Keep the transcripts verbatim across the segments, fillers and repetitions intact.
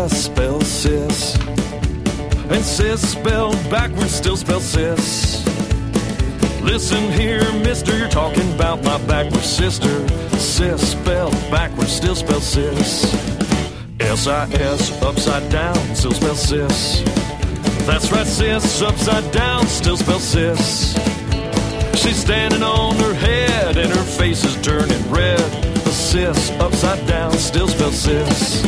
sis spells sis. And sis spelled backwards still spells sis. Listen here, mister, you're talking about my backwards sister. Sis spelled backwards still spells sis. S I S upside down still spells sis. That's right, sis upside down still spells sis. She's standing on her head and her face is turning red. The sis upside down still spells sis.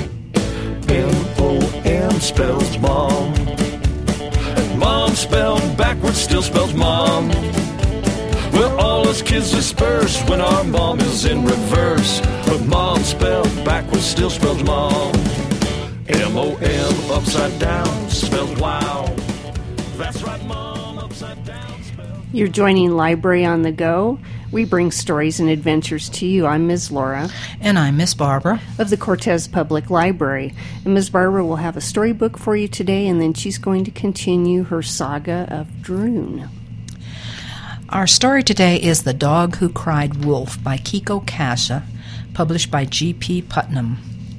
M O M spells mom. And mom spelled backwards still spells mom. Well, all us kids disperse when our mom is in reverse. But mom spelled backwards still spells mom. M O M upside down spells wow. That's right, mom upside down spells. You're joining Library on the Go. We bring stories and adventures to you. I'm Miz Laura. And I'm Miss Barbara. Of the Cortez Public Library. And Miz Barbara will have a storybook for you today, and then she's going to continue her saga of Droon. Our story today is The Dog Who Cried Wolf by Kiko Kasha, published by G P Putnam.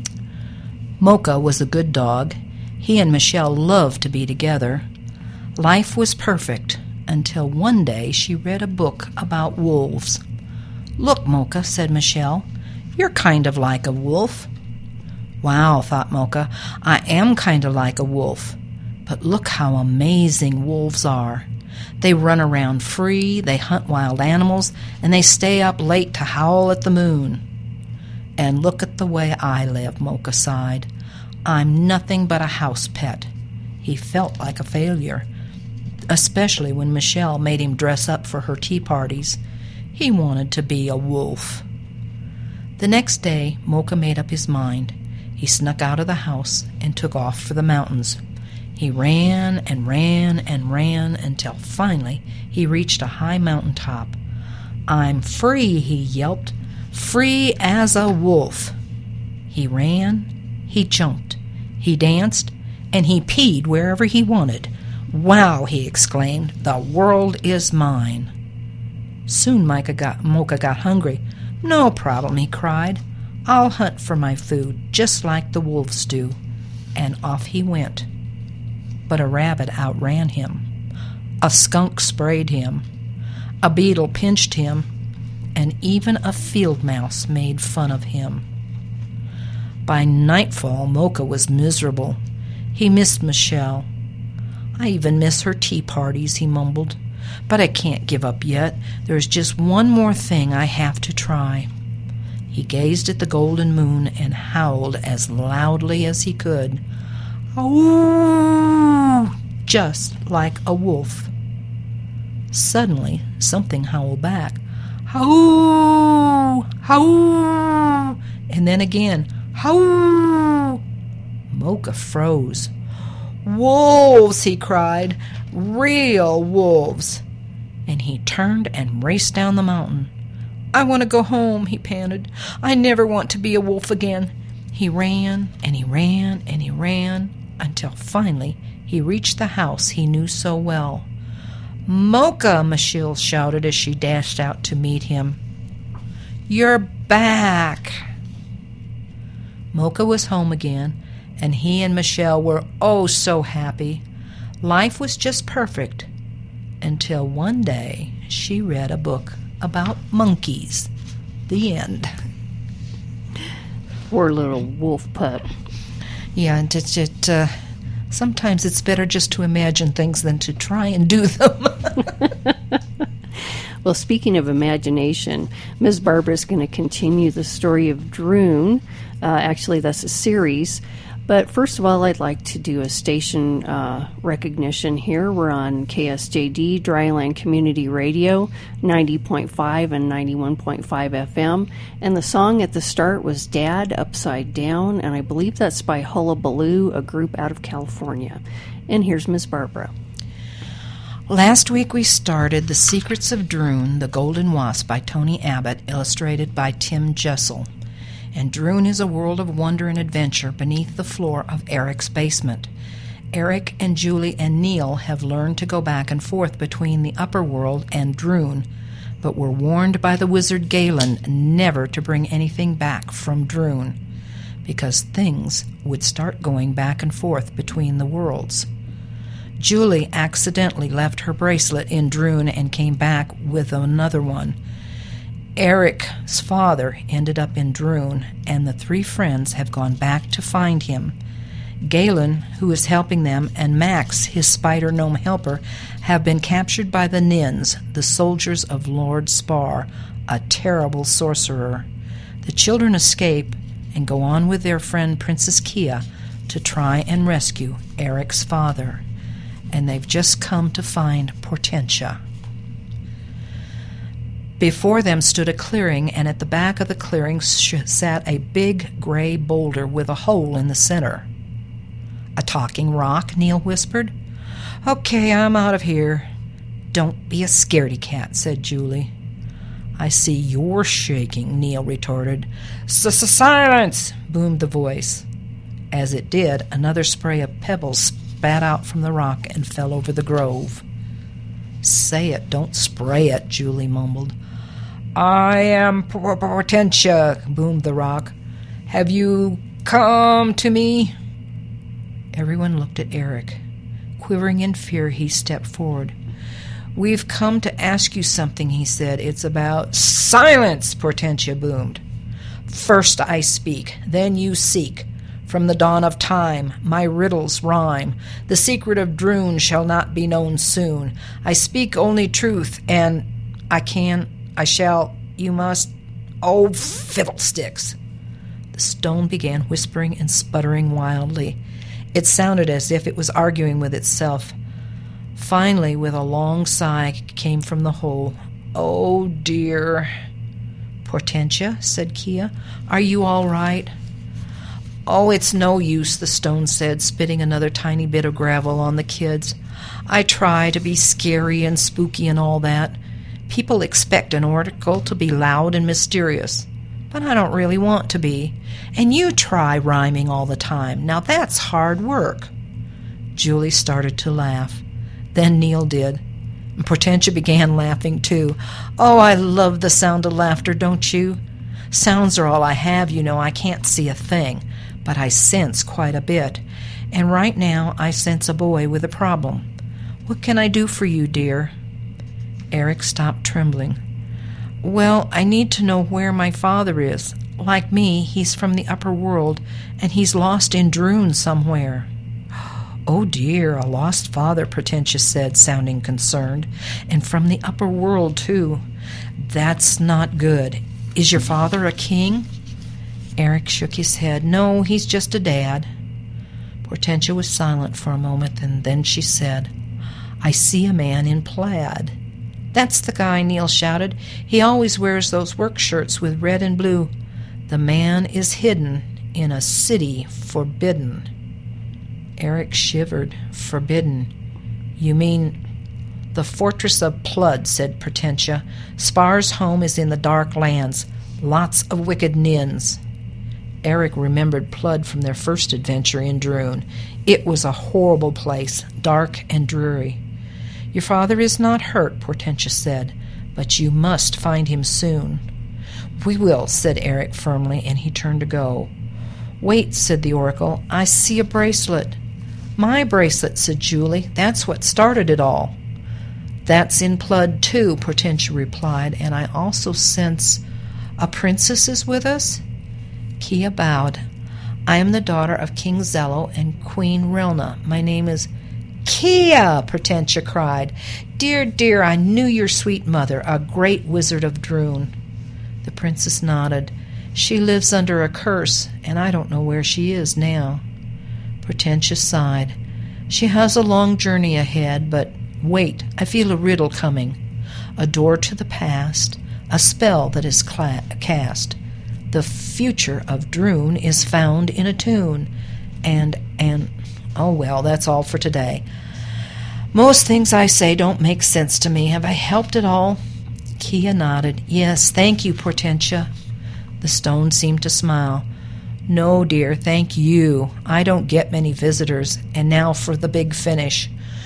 Mocha was a good dog. He and Michelle loved to be together. Life was perfect until one day she read a book about wolves. "Look, Mocha," said Michelle, "you're kind of like a wolf." Wow, thought Mocha, I am kind of like a wolf. But look how amazing wolves are. They run around free, they hunt wild animals, and they stay up late to howl at the moon. And look at the way I live, Mocha sighed. I'm nothing but a house pet. He felt like a failure, especially when Michelle made him dress up for her tea parties. He wanted to be a wolf. The next day, Mocha made up his mind. He snuck out of the house and took off for the mountains. He ran and ran and ran until finally he reached a high mountain top. I'm free, he yelped, free as a wolf. He ran, he jumped, he danced, and he peed wherever he wanted. Wow, he exclaimed, the world is mine. Soon Micah got, Mocha got hungry. No problem, he cried. I'll hunt for my food, just like the wolves do. And off he went. But a rabbit outran him. A skunk sprayed him. A beetle pinched him. And even a field mouse made fun of him. By nightfall, Mocha was miserable. He missed Michelle. I even miss her tea parties, he mumbled. But I can't give up yet. There's just one more thing I have to try. He gazed at the golden moon and howled as loudly as he could. Ooh, just like a wolf. Suddenly, something howled back. Howl, howl, and then again, howl. Mocha froze. Wolves, he cried, real wolves. And he turned and raced down the mountain. I want to go home, he panted. I never want to be a wolf again. He ran and he ran and he ran until finally he reached the house he knew so well. Mocha, Michelle shouted as she dashed out to meet him. You're back. Mocha was home again, and he and Michelle were oh so happy. Life was just perfect until one day she read a book about monkeys. The end. Poor little wolf pup. Yeah, and it, it, uh, sometimes it's better just to imagine things than to try and do them. Well, speaking of imagination, Miz Barbara is going to continue the story of Droon. Uh, actually, that's a series. But first of all, I'd like to do a station uh, recognition here. We're on K S J D, Dryland Community Radio, ninety point five and ninety-one point five F M. And the song at the start was Dad Upside Down, and I believe that's by Hullabaloo, a group out of California. And here's Miz Barbara. Last week we started The Secrets of Droon, the Golden Wasp by Tony Abbott, illustrated by Tim Jessel. And Droon is a world of wonder and adventure beneath the floor of Eric's basement. Eric and Julie and Neil have learned to go back and forth between the upper world and Droon, but were warned by the wizard Galen never to bring anything back from Droon. because things would start going back and forth between the worlds. Julie accidentally left her bracelet in Droon and came back with another one. Eric's father ended up in Droon, and the three friends have gone back to find him. Galen, who is helping them, and Max, his spider gnome helper, have been captured by the Nins, the soldiers of Lord Spar, a terrible sorcerer. The children escape and go on with their friend Princess Kia to try and rescue Eric's father. And they've just come to find Portentia. Before them stood a clearing, and at the back of the clearing sat a big gray boulder with a hole in the center. "A talking rock?" Neil whispered. "Okay, I'm out of here." "Don't be a scaredy cat," said Julie. "I see you're shaking," Neil retorted. "S-s-silence!" boomed the voice. As it did, another spray of pebbles spat out from the rock and fell over the grove. "Say it, don't spray it," Julie mumbled. "I am Portentia," boomed the rock. "Have you come to me?" Everyone looked at Eric. Quivering in fear, he stepped forward. "We've come to ask you something," he said. "It's about—" "Silence!" Portentia boomed. "First I speak, then you seek. From the dawn of time, my riddles rhyme. The secret of Droon shall not be known soon. I speak only truth, and I can, I shall, you must— Oh, fiddlesticks!" The stone began whispering and sputtering wildly. It sounded as if it was arguing with itself. Finally, with a long sigh, came from the hole. "Oh, dear." "Portentia," said Kia, "are you all right?" "Oh, it's no use," the stone said, spitting another tiny bit of gravel on the kids. "I try to be scary and spooky and all that. People expect an oracle to be loud and mysterious, but I don't really want to be. And you try rhyming all the time. Now that's hard work." Julie started to laugh. Then Neil did. And Portentia began laughing too. "Oh, I love the sound of laughter, don't you? Sounds are all I have, you know. I can't see a thing, but I sense quite a bit. And right now I sense a boy with a problem. What can I do for you, dear?" Eric stopped trembling. "Well, I need to know where my father is. Like me, he's from the upper world, and he's lost in Droon somewhere." "Oh dear, a lost father," Portentia said, sounding concerned. "And from the upper world, too. That's not good. Is your father a king?" Eric shook his head. "No, he's just a dad." Portentia was silent for a moment, and then she said, "I see a man in plaid." "That's the guy," Neil shouted. "He always wears those work shirts with red and blue. The man is hidden in a city forbidden." Eric shivered. "Forbidden? You mean—" "The fortress of Plud," said Portentia. "Spar's home is in the dark lands. Lots of wicked Nins." Eric remembered Plud from their first adventure in Droon. It was a horrible place, dark and dreary. "Your father is not hurt," Portentia said, "but you must find him soon." "We will," said Eric firmly, and he turned to go. "Wait," said the oracle. "I see a bracelet." "My bracelet," said Julie. "That's what started it all." "That's in Plud, too," Portentia replied, "and I also sense a princess is with us." Kia bowed. "I am the daughter of King Zello and Queen Relna. My name is—" "Kia!" Portentia cried. "Dear, dear, I knew your sweet mother, a great wizard of Droon." The princess nodded. "She lives under a curse, and I don't know where she is now." Portentia sighed. "She has a long journey ahead, but wait, I feel a riddle coming. A door to the past, a spell that is cla- cast. The future of Droon is found in a tune, and, and, oh well, that's all for today. Most things I say don't make sense to me. Have I helped at all?" Kia nodded. "Yes, thank you, Portentia." The stone seemed to smile. "No, dear, thank you. I don't get many visitors. And now for the big finish.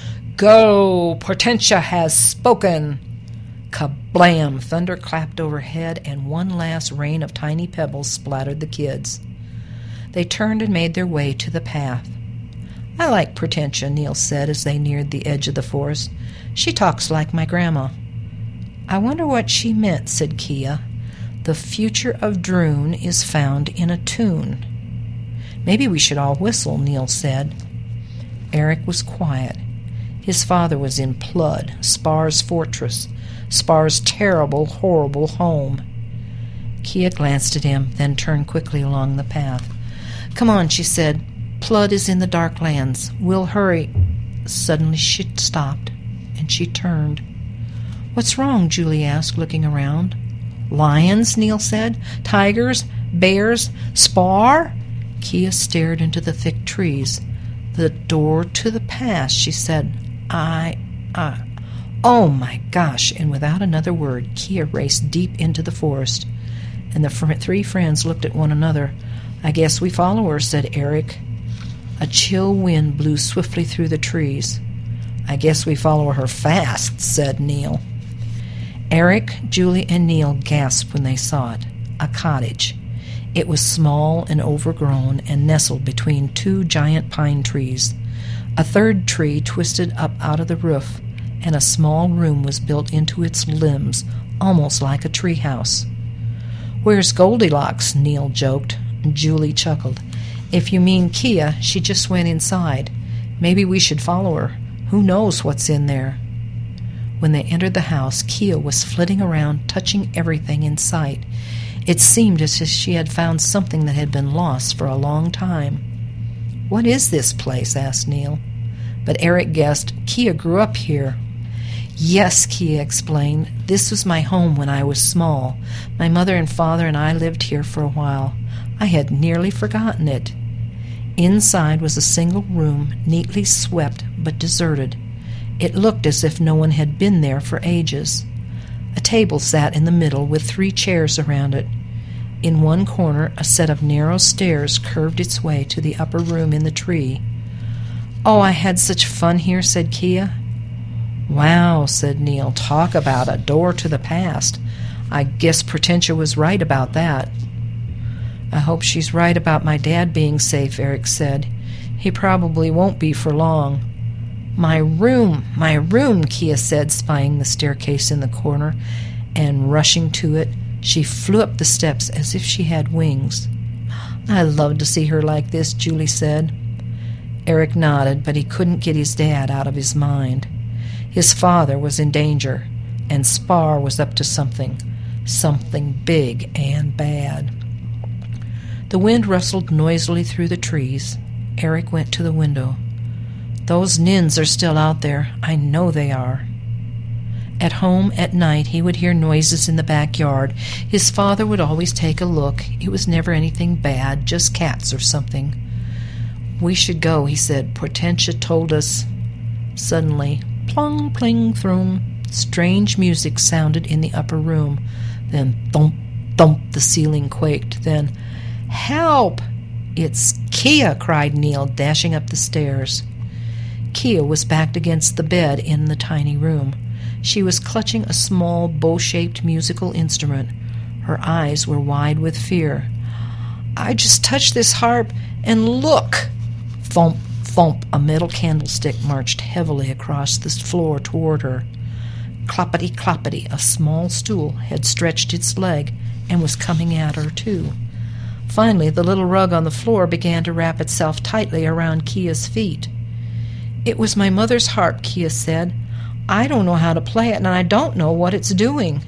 Go! Portentia has spoken!" Kablam! Thunder clapped overhead, and one last rain of tiny pebbles splattered the kids. They turned and made their way to the path. "I like Portentia," Neil said as they neared the edge of the forest. "She talks like my grandma." "I wonder what she meant," said Kia. "The future of Droon is found in a tune." "Maybe we should all whistle," Neil said. Eric was quiet. His father was in Plud, Spar's fortress, Spar's terrible, horrible home. Kia glanced at him, then turned quickly along the path. "Come on," she said. "Plud is in the dark lands. We'll hurry." Suddenly she stopped, and she turned. "What's wrong?" Julie asked, looking around. "Lions," Neil said. "Tigers, bears, Spar?" Kia stared into the thick trees. "The door to the past," she said. I, I, oh my gosh!" And without another word, Kia raced deep into the forest, and the fr- three friends looked at one another. "I guess we follow her," said Eric. A chill wind blew swiftly through the trees. "I guess we follow her fast," said Neil. Eric, Julie, and Neil gasped when they saw it. A cottage. It was small and overgrown and nestled between two giant pine trees. A third tree twisted up out of the roof, and a small room was built into its limbs, almost like a treehouse. "Where's Goldilocks?" Neil joked. Julie chuckled. "If you mean Kia, she just went inside. Maybe we should follow her. Who knows what's in there?" When they entered the house, Kia was flitting around, touching everything in sight. It seemed as if she had found something that had been lost for a long time. "What is this place?" asked Neil. But Eric guessed, "Kia grew up here." "Yes," Kia explained. "This was my home when I was small. My mother and father and I lived here for a while. I had nearly forgotten it." Inside was a single room, neatly swept but deserted. It looked as if no one had been there for ages. A table sat in the middle with three chairs around it. In one corner, a set of narrow stairs curved its way to the upper room in the tree. "Oh, I had such fun here," said Kia. "Wow," said Neil. "Talk about a door to the past. I guess Portentia was right about that." "I hope she's right about my dad being safe," Eric said. "He probably won't be for long." "My room, my room," Kia said, spying the staircase in the corner, and rushing to it, she flew up the steps as if she had wings. "I love to see her like this," Julie said. Eric nodded, but he couldn't get his dad out of his mind. His father was in danger, and Spar was up to something, something big and bad. The wind rustled noisily through the trees. Eric went to the window. "Those Nins are still out there. I know they are." At home at night he would hear noises in the backyard. His father would always take a look. It was never anything bad, just cats or something. "We should go," he said. "Portentia told us." Suddenly, plong, pling, thrum, strange music sounded in the upper room. Then thump, thump, the ceiling quaked. Then, "Help! It's Kia!" cried Neil, dashing up the stairs. Kia was backed against the bed in the tiny room. She was clutching a small, bow-shaped musical instrument. Her eyes were wide with fear. "I just touched this harp, and look!" Thump, thump, a metal candlestick marched heavily across the floor toward her. Cloppity, cloppity, a small stool had stretched its leg and was coming at her, too. Finally, the little rug on the floor began to wrap itself tightly around Kia's feet. "It was my mother's harp," Kia said. "I don't know how to play it, and I don't know what it's doing."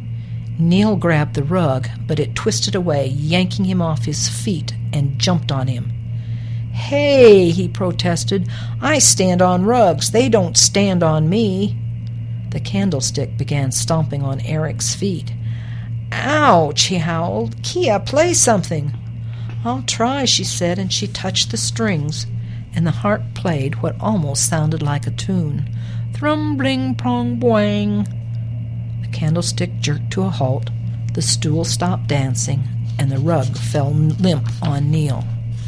Neil grabbed the rug, but it twisted away, yanking him off his feet, and jumped on him. "Hey," he protested, "I stand on rugs. They don't stand on me." The candlestick began stomping on Eric's feet. "Ouch," he howled. "Kia, play something." "I'll try," she said, and she touched the strings, and the harp played what almost sounded like a tune. Thrum, bling, prong, boing. The candlestick jerked to a halt, the stool stopped dancing, and the rug fell limp on Neil.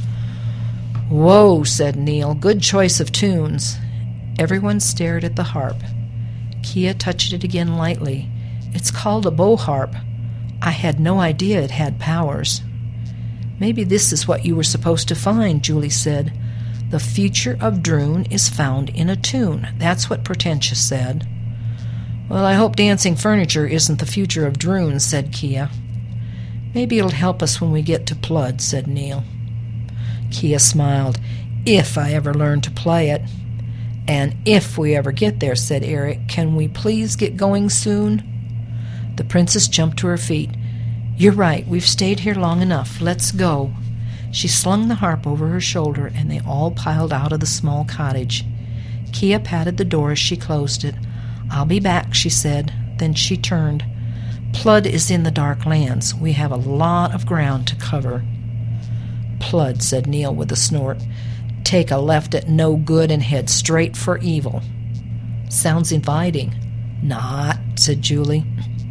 "Whoa," said Neil. "Good choice of tunes." Everyone stared at the harp. Kia touched it again lightly. "It's called a bow harp. I had no idea it had powers." Maybe this is what you were supposed to find, Julie said. The future of Droon is found in a tune. That's what Portentia said. Well, I hope dancing furniture isn't the future of Droon, said Kia. Maybe it'll help us when we get to Plud, said Neil. Kia smiled. If I ever learn to play it. And if we ever get there, said Eric, can we please get going soon? The princess jumped to her feet. You're right, we've stayed here long enough. Let's go. She slung the harp over her shoulder, and they all piled out of the small cottage. Kia patted the door as she closed it. I'll be back, she said. Then she turned. Plud is in the Dark Lands. We have a lot of ground to cover. Plud, said Neil with a snort. Take a left at no good and head straight for evil. Sounds inviting. Not, said Julie.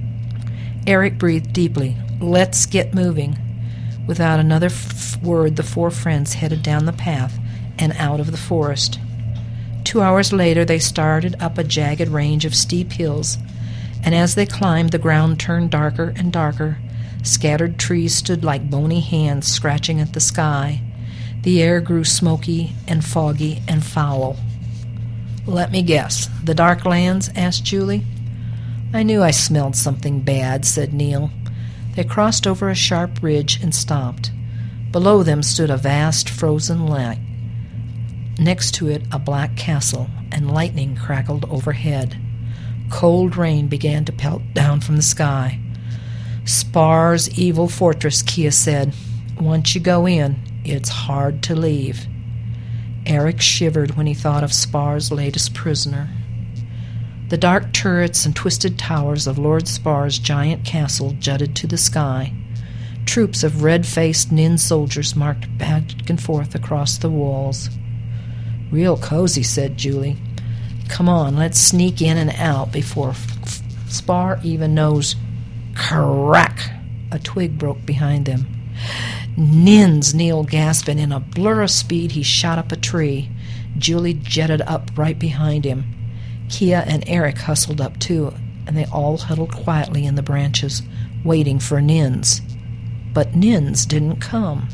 Eric breathed deeply. Let's get moving. Without another f- word, the four friends headed down the path and out of the forest. Two hours later, they started up a jagged range of steep hills, and as they climbed, the ground turned darker and darker. Scattered trees stood like bony hands scratching at the sky. The air grew smoky and foggy and foul. Let me guess, the Dark Lands? Asked Julie. I knew I smelled something bad, said Neil. They crossed over a sharp ridge and stopped. Below them stood a vast frozen lake. Next to it, a black castle, and lightning crackled overhead. Cold rain began to pelt down from the sky. Spar's evil fortress, Kia said. Once you go in, it's hard to leave. Eric shivered when he thought of Spar's latest prisoner. The dark turrets and twisted towers of Lord Spar's giant castle jutted to the sky. Troops of red-faced Nin soldiers marched back and forth across the walls. Real cozy, said Julie. Come on, let's sneak in and out before F- Spar even knows. Crack! A twig broke behind them. Nins, Neil gasped, and in a blur of speed he shot up a tree. Julie jetted up right behind him. Kia and Eric hustled up too, and they all huddled quietly in the branches, waiting for Nins. But Nins didn't come.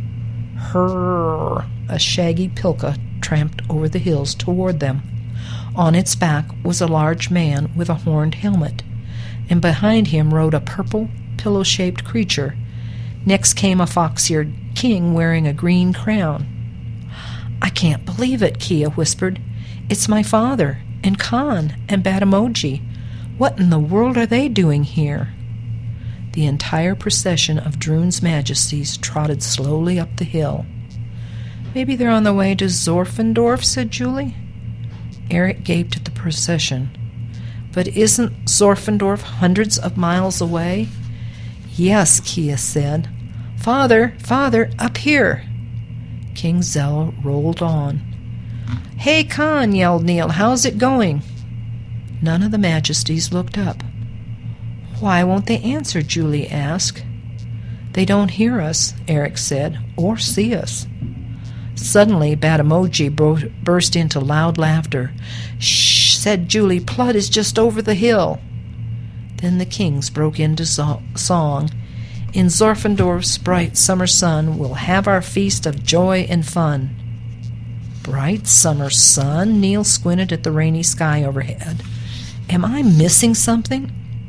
Hurr! A shaggy pilka tramped over the hills toward them. On its back was a large man with a horned helmet, and behind him rode a purple, pillow-shaped creature. Next came a fox-eared king wearing a green crown. I can't believe it, Kia whispered. It's my father, and Khan, and Batamoji. What in the world are they doing here? The entire procession of Droon's majesties trotted slowly up the hill. Maybe they're on the way to Zorfendorf, said Julie. Eric gaped at the procession. But isn't Zorfendorf hundreds of miles away? Yes, Kia said. Father, father, up here. King Zella rolled on. Hey, Khan, yelled Neil, how's it going? None of the majesties looked up. Why won't they answer? Julie asked. They don't hear us, Eric said, or see us. Suddenly, Batamoji bro- burst into loud laughter. Shh, said Julie, Plud is just over the hill. Then the kings broke into so- song. In Zorfendorf's bright summer sun, we'll have our feast of joy and fun. Bright summer sun? Neil squinted at the rainy sky overhead. Am I missing something?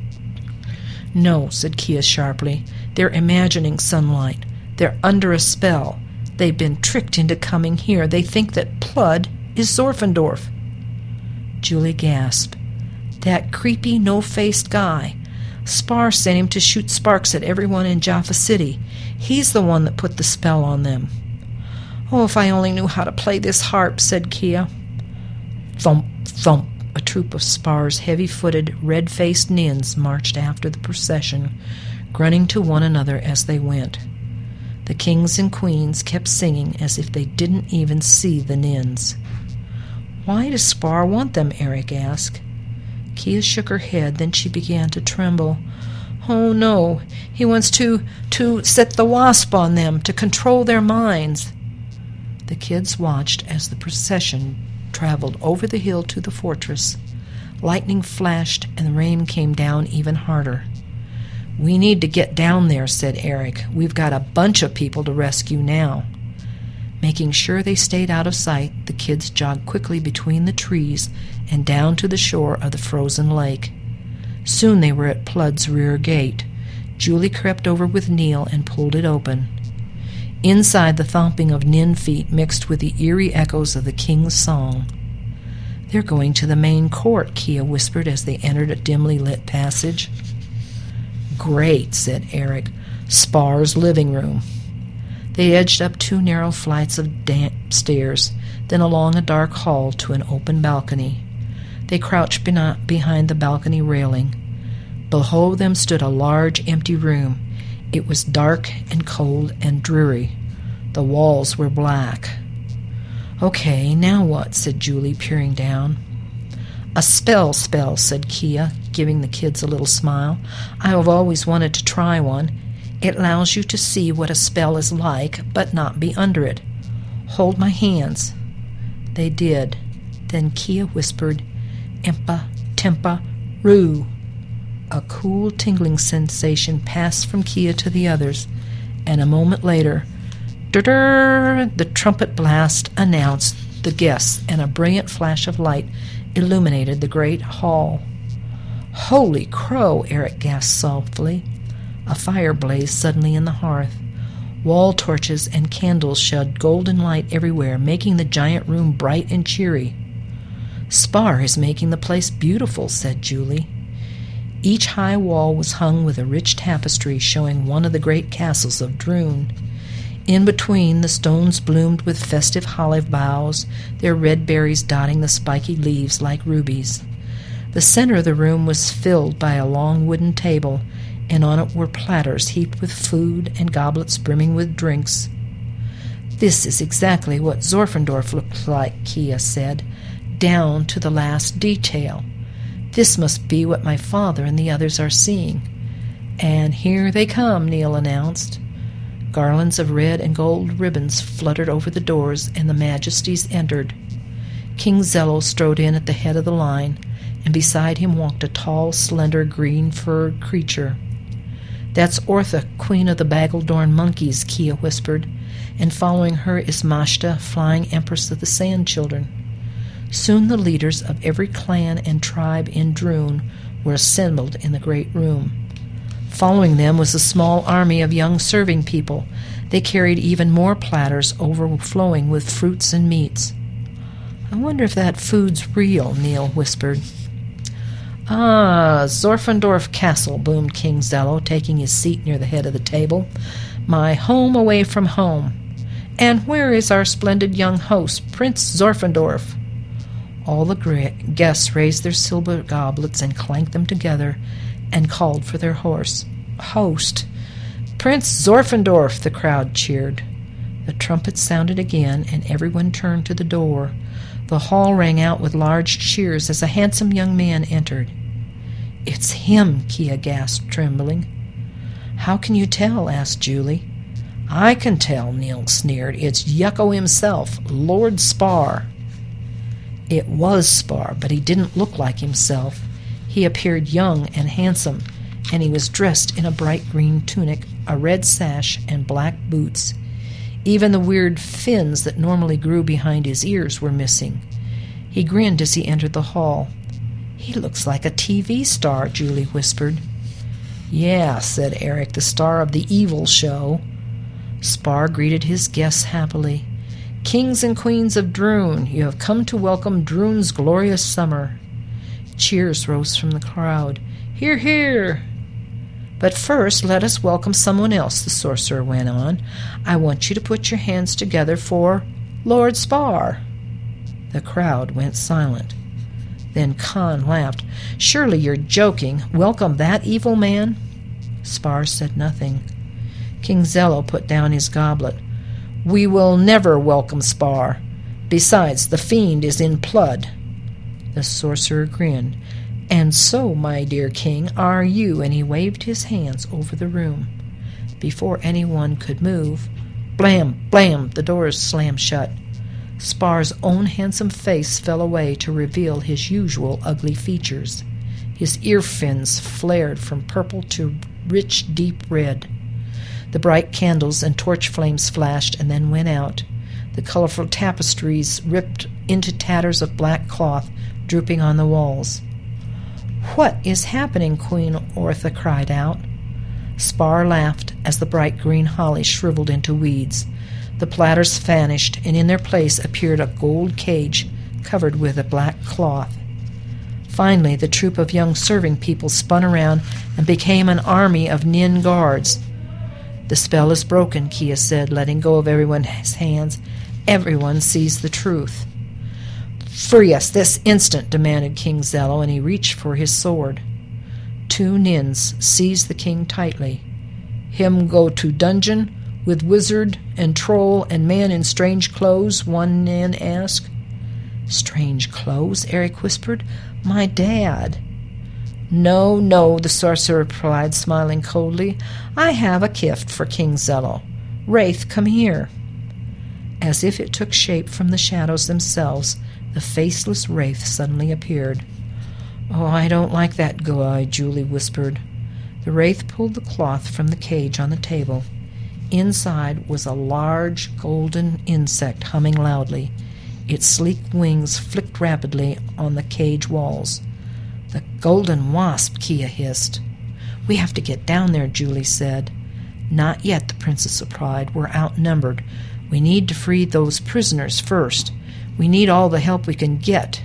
No, said Kia sharply. They're imagining sunlight. They're under a spell. They've been tricked into coming here. They think that Plud is Zorfendorf. Julie gasped. That creepy, no-faced guy. Spar sent him to shoot sparks at everyone in Jaffa City. He's the one that put the spell on them. Oh, if I only knew how to play this harp, said Kia. Thump, thump. A troop of Spar's heavy-footed, red-faced Nins marched after the procession, grunting to one another as they went. The kings and queens kept singing as if they didn't even see the Nins. Why does Spar want them? Eric asked. Kia shook her head, then she began to tremble. Oh, no, he wants to, to set the wasp on them, to control their minds. The kids watched as the procession traveled over the hill to the fortress. Lightning flashed and the rain came down even harder. "We need to get down there," said Eric. "We've got a bunch of people to rescue now." Making sure they stayed out of sight, the kids jogged quickly between the trees and down to the shore of the frozen lake. Soon they were at Pludd's rear gate. Julie crept over with Neil and pulled it open. Inside, the thumping of Nin feet mixed with the eerie echoes of the king's song. "They're going to the main court," Kia whispered as they entered a dimly lit passage. "Great," said Eric. "Spar's living room." They edged up two narrow flights of damp stairs, then along a dark hall to an open balcony. They crouched behind the balcony railing. Below them stood a large, empty room. It was dark and cold and dreary. The walls were black. "Okay, now what?" said Julie, peering down. "A spell spell," said Kia, giving the kids a little smile. "I have always wanted to try one. It allows you to see what a spell is like, but not be under it. Hold my hands." They did. Then Kia whispered, "Impa, Tempa, Roo." A cool, tingling sensation passed from Kia to the others, and a moment later, "Dur-dur!" the trumpet blast announced the guests, and a brilliant flash of light illuminated the great hall. "Holy crow!" Eric gasped softly. A fire blazed suddenly in the hearth. Wall torches and candles shed golden light everywhere, making the giant room bright and cheery. "Spar is making the place beautiful," said Julie. Each high wall was hung with a rich tapestry showing one of the great castles of Droon. In between, the stones bloomed with festive olive boughs, their red berries dotting the spiky leaves like rubies. The center of the room was filled by a long wooden table, and on it were platters heaped with food and goblets brimming with drinks. "This is exactly what Zorfendorf looks like," Kia said, "down to the last detail. This must be what my father and the others are seeing." "And here they come," Neil announced. Garlands of red and gold ribbons fluttered over the doors, and the majesties entered. King Zello strode in at the head of the line, and beside him walked a tall, slender, green-furred creature. "That's Ortha, queen of the Bagildorn monkeys," Kia whispered, "and following her is Mashta, flying empress of the Sand Children." Soon the leaders of every clan and tribe in Droon were assembled in the great room. Following them was a small army of young serving people. They carried even more platters overflowing with fruits and meats. "I wonder if that food's real," Neil whispered. "Ah, Zorfendorf Castle," boomed King Zello, taking his seat near the head of the table. "My home away from home. And where is our splendid young host, Prince Zorfendorf?" All the guests raised their silver goblets and clanked them together and called for their horse. Host. "Prince Zorfendorf!" the crowd cheered. The trumpet sounded again, and everyone turned to the door. The hall rang out with large cheers as a handsome young man entered. "It's him!" Kia gasped, trembling. "How can you tell?" asked Julie. "I can tell," Neil sneered. "It's Yucko himself, Lord Spar." It was Spar, but he didn't look like himself. He appeared young and handsome, and he was dressed in a bright green tunic, a red sash, and black boots. Even the weird fins that normally grew behind his ears were missing. He grinned as he entered the hall. "He looks like a T V star," Julie whispered. "Yeah," said Eric, "the star of the evil show." Spar greeted his guests happily. "Kings and queens of Droon, you have come to welcome Droon's glorious summer." Cheers rose from the crowd. "Hear, hear!" "But first, let us welcome someone else," the sorcerer went on. "I want you to put your hands together for Lord Spar." The crowd went silent. Then Khan laughed. "Surely you're joking. Welcome that evil man?" Spar said nothing. King Zello put down his goblet. "We will never welcome Spar. Besides, the fiend is in Pludd." The sorcerer grinned. "And so, my dear king, are you," and he waved his hands over the room. Before anyone could move, blam, blam, the doors slammed shut. Spar's own handsome face fell away to reveal his usual ugly features. His ear fins flared from purple to rich, deep red. The bright candles and torch flames flashed and then went out. The colorful tapestries ripped into tatters of black cloth drooping on the walls. "What is happening?" Queen Ortha cried out. Spar laughed as the bright green holly shriveled into weeds. The platters vanished, and in their place appeared a gold cage covered with a black cloth. Finally, the troop of young serving people spun around and became an army of Nin guards. "The spell is broken," Kia said, letting go of everyone's hands. "Everyone sees the truth." "Free us this instant," demanded King Zello, and he reached for his sword. Two Nins seized the king tightly. "Him go to dungeon with wizard and troll and man in strange clothes?" one Nin asked. "Strange clothes?" Eric whispered. "My dad." "No, no," the sorcerer replied, smiling coldly. "I have a gift for King Zello. Wraith, come here." As if it took shape from the shadows themselves, the faceless wraith suddenly appeared. "Oh, I don't like that guy," Julie whispered. The wraith pulled the cloth from the cage on the table. Inside was a large golden insect humming loudly. Its sleek wings flicked rapidly on the cage walls. "The golden wasp," Kia hissed. "We have to get down there," Julie said. "Not yet," the princess replied. "We're outnumbered. We need to free those prisoners first. We need all the help we can get."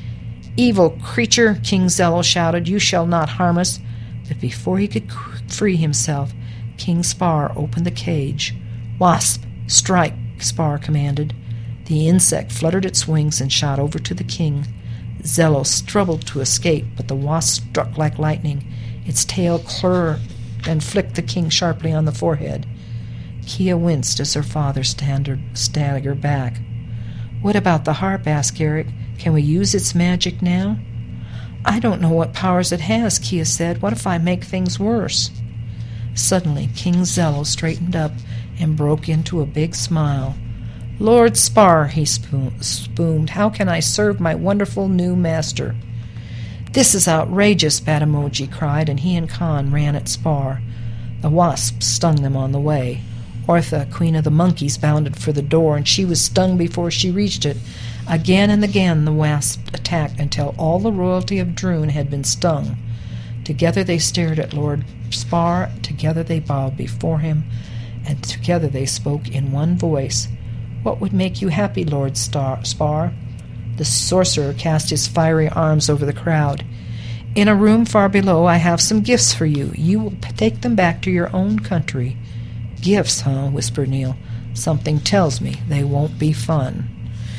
"Evil creature," King Zello shouted, "you shall not harm us." But before he could free himself, King Spar opened the cage. "Wasp, strike," Spar commanded. The insect fluttered its wings and shot over to the king. Zello struggled to escape, but the wasp struck like lightning. Its tail curved and flicked the king sharply on the forehead. Kia winced as her father staggered back. "What about the harp?" asked Eric. "Can we use its magic now?" "I don't know what powers it has," Kia said. "What if I make things worse?" Suddenly, King Zello straightened up and broke into a big smile. "Lord Spar," he spoomed, "how can I serve my wonderful new master?" "This is outrageous," Batamoji cried, and he and Khan ran at Spar. The wasp stung them on the way. Ortha, queen of the monkeys, bounded for the door, and she was stung before she reached it. Again and again the wasp attacked until all the royalty of Droon had been stung. Together they stared at Lord Spar, together they bowed before him, and together they spoke in one voice. "What would make you happy, Lord Star- Spar?" The sorcerer cast his fiery arms over the crowd. "In a room far below I have some gifts for you. You will p- take them back to your own country." "Gifts, huh?" whispered Neil. "Something tells me they won't be fun."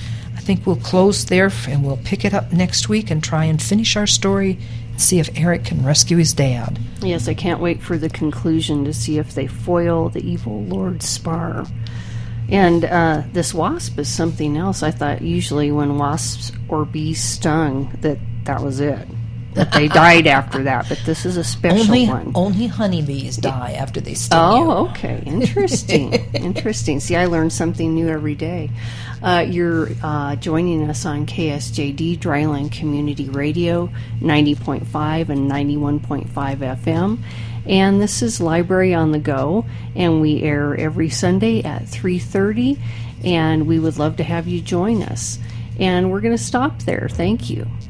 I think we'll close there, and we'll pick it up next week and try and finish our story and see if Eric can rescue his dad. Yes, I can't wait for the conclusion to see if they foil the evil Lord Spar. And uh, this wasp is something else. I thought usually when wasps or bees stung that that was it, that they died after that. But this is a special only, one. Only honeybees die after they sting oh, you. Oh, okay. Interesting. Interesting. See, I learn something new every day. Uh, you're uh, joining us on K S J D, Dryland Community Radio, ninety point five and ninety-one point five F M. And this is Library on the Go, and we air every Sunday at three thirty, and we would love to have you join us. And we're going to stop there. Thank you.